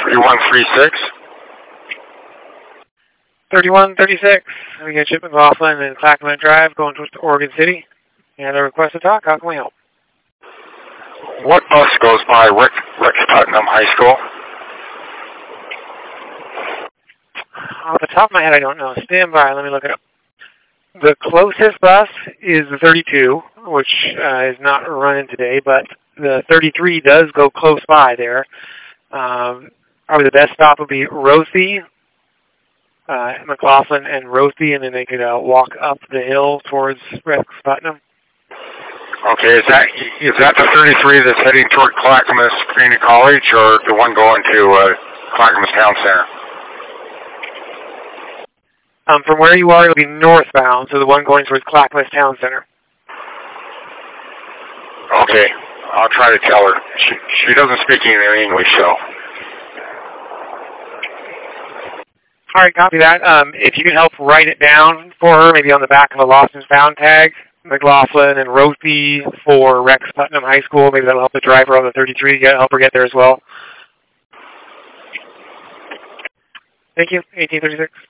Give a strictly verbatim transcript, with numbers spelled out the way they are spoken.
thirty-one thirty-six. thirty-one thirty-six. We got Chip McLaughlin and Clackamas Drive going towards Oregon City. And a request to talk. How can we help? What bus goes by Rex, Rex Putnam High School? Off the top of my head, I don't know. Stand by. Let me look it up. The closest bus is the thirty-two, which uh, is not running today, but the thirty-three does go close by there. Um, probably the best stop would be Rosey, uh, McLaughlin and Rosey, and then they could uh, walk up the hill towards Rex Putnam. Okay, is that is that the thirty-three that's heading toward Clackamas Community College, or the one going to uh, Clackamas Town Center? Um, from where you are, it'll be northbound, so the one going towards Clackamas Town Center. Okay, I'll try to tell her. She, she doesn't speak any English, so. All right, copy that. Um, if you can help write it down for her, maybe on the back of a lost and found tag, McLaughlin and Rosey for Rex Putnam High School. Maybe that'll help the driver on the thirty-three get, help her get there as well. Thank you, eighteen thirty-six.